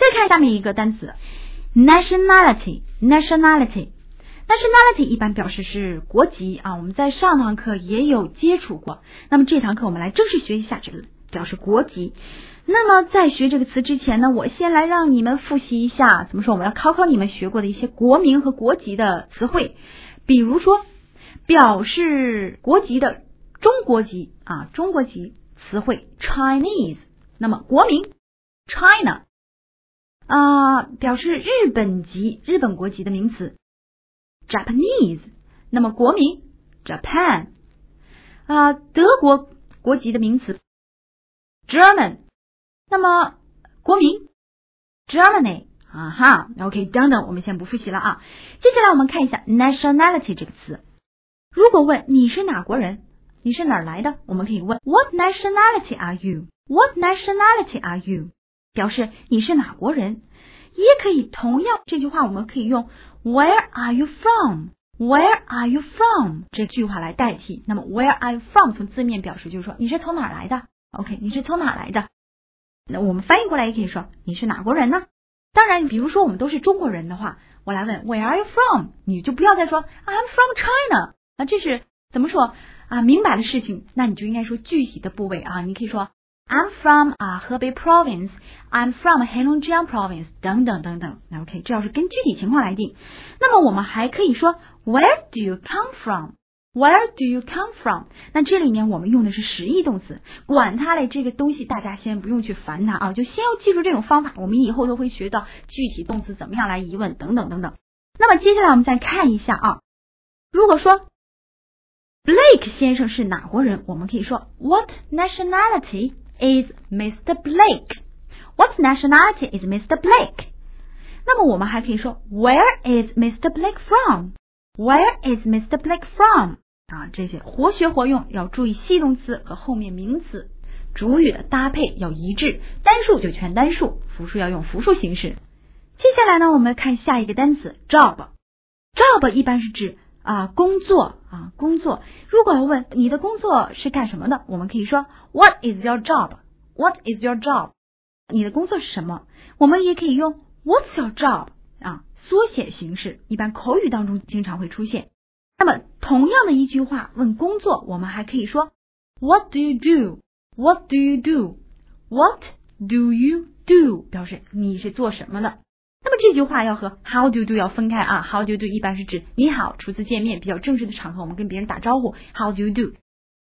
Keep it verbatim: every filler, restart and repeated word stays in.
看下面一个单词 nationality nationality nationality 一般表示是国籍啊，我们在上堂课也有接触过。那么这堂课我们来正式学一下这个表示国籍。那么在学这个词之前呢，我先来让你们复习一下，怎么说，我们要考考你们学过的一些国名和国籍的词汇。比如说表示国籍的中国籍啊，中国籍词汇 Chinese， 那么国名 China 啊，表示日本籍日本国籍的名词 Japanese， 那么国名 Japan 啊，德国国籍的名词 German， 那么国名 Germany 啊哈 OK 等等，我们先不复习了啊。接下来我们看一下 nationality 这个词，如果问你是哪国人，你是哪儿来的，我们可以问 What nationality are you What nationality are you， 表示你是哪国人。也可以同样这句话我们可以用 Where are you from Where are you from 这句话来代替。那么 Where are you from 从字面表示就是说你是从哪儿来的 OK 你是从哪儿来的。那我们翻译过来也可以说你是哪国人呢。当然比如说我们都是中国人的话，我来问 Where are you from， 你就不要再说 I'm from China， 那这是怎么说啊？明白的事情，那你就应该说具体的部位啊，你可以说 I'm from 啊河北 province I'm from 黑龙江 province 等等等等。 OK 这要是跟具体情况来定。那么我们还可以说 Where do you come from Where do you come from， 那这里面我们用的是实义动词，管它嘞，这个东西大家先不用去烦它啊，就先要记住这种方法，我们以后都会学到具体动词怎么样来疑问等等等等。那么接下来我们再看一下啊，如果说 Blake 先生是哪国人，我们可以说 What nationality is Mister Blake What nationality is Mister Blake。 那么我们还可以说 Where is Mister Blake from Where is Mister Blake from 啊，这些活学活用，要注意系动词和后面名词主语的搭配要一致，单数就全单数，复数要用复数形式。接下来呢，我们看下一个单词 job。 job 一般是指啊工作啊工作。如果要问你的工作是干什么的，我们可以说 What is your job What is your job， 你的工作是什么。我们也可以用 What's your job啊，缩写形式，一般口语当中经常会出现。那么同样的一句话问工作，我们还可以说 What do you do What do you do What do you do 表示你是做什么的。那么这句话要和 How do you do 要分开啊。 How do you do 一般是指你好，初次见面比较正式的场合，我们跟别人打招呼 How do you do。